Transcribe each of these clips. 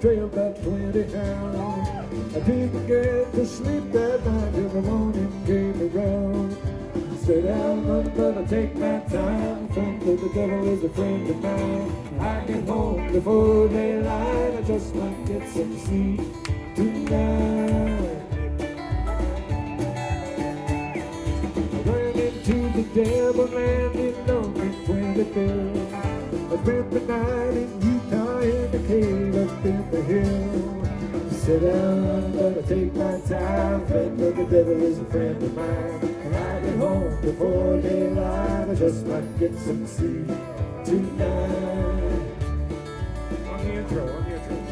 trailed about 20 hours. I didn't get to sleep that night till the morning came around. Said I'm gonna take my time, friend of the devil is a friend of mine. I get home before daylight, I just might get some sleep tonight. Ran into the devil landing on the 23rd. I spent the night in Utah in a cave up in the hill. Said I'm gonna take my time, friend of the devil is a friend of mine. And I get home before daylight, I just might get some sleep tonight. On the intro, on the intro.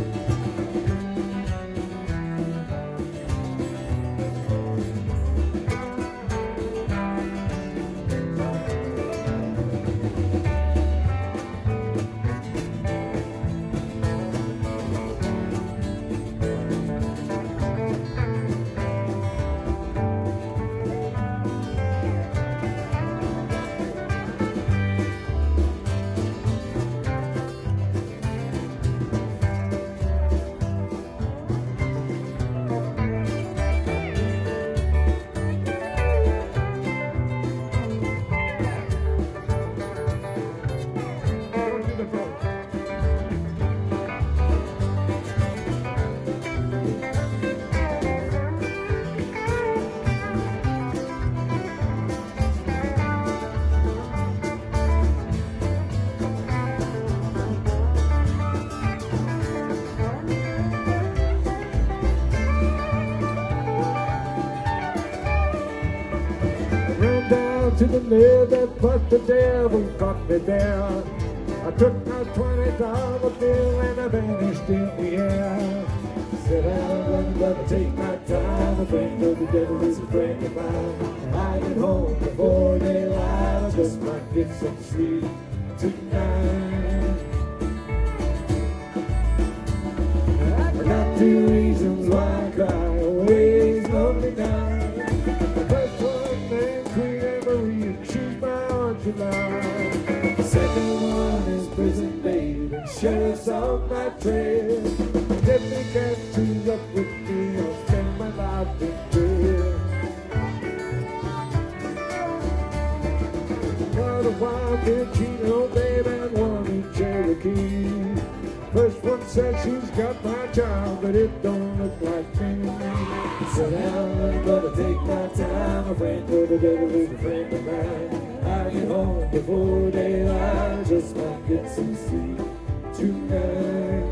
To the lid, but the devil caught me there. I took my $20 bill and I vanished in the air. Said I'm gonna take my time, a friend of the devil is a friend of mine. I get home before daylight, I just might get some sleep tonight. I got 2 reasons why I cry, always lonely night. The second one is prison, babe, and sheriff's on my trail. If they catch up with me, I'll spend my life in jail. Got a wife in Chino, babe, and one in Cherokee. First one said she's got my child, but it don't look like me. Said I'm gonna take my time, a friend of the devil is a friend of mine. I get home before daylight, just might get some sleep tonight.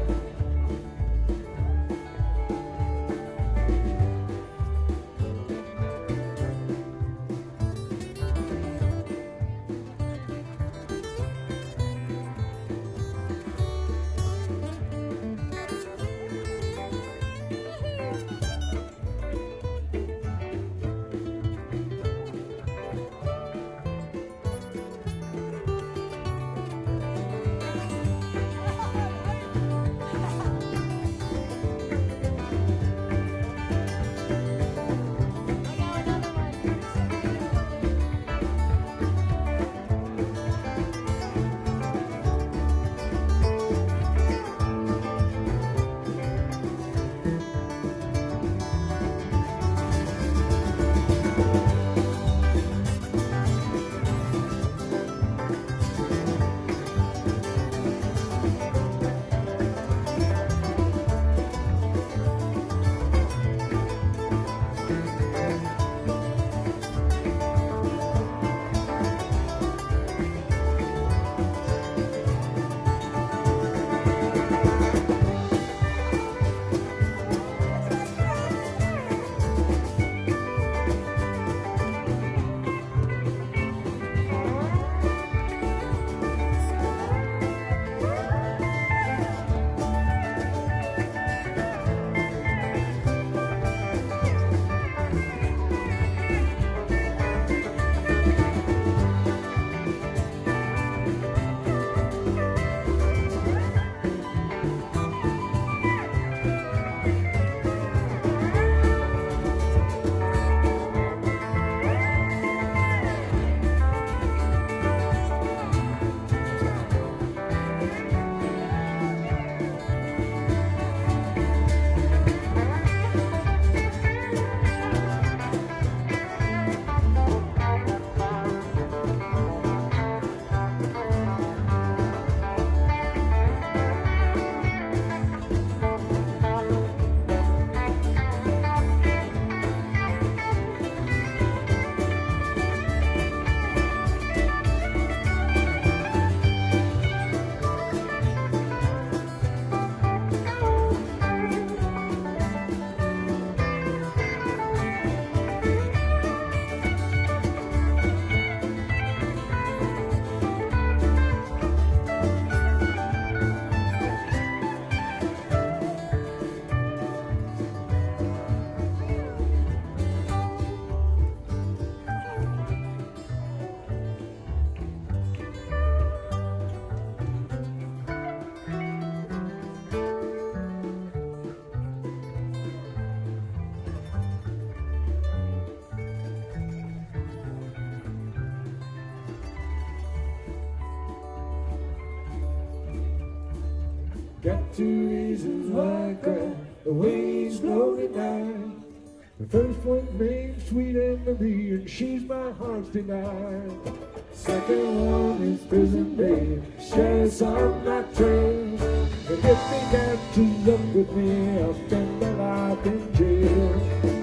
Got 2 reasons why I cry. The waves blow tonight. The first one's named Sweet Anne Marie, and she's my heart's denied. Second one is Prison Babe, shares on my trail. And if they got to look with me, I'll spend my life in jail.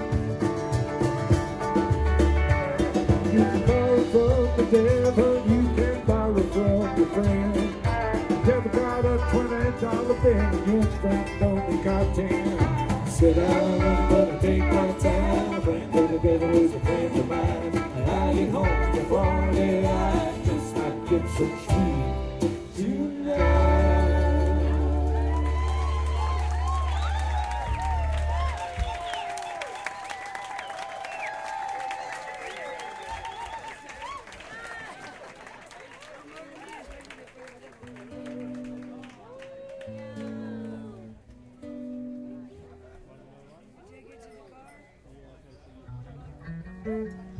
You can borrow from the devil, you can borrow from your friend. The devil got a $20 bill, and your friend only got 10. Sit down, I'm gonna take my time. A friend of the devil is a friend of mine. And I ain't home before daylight, just might get some sweet tonight. Take it to the car.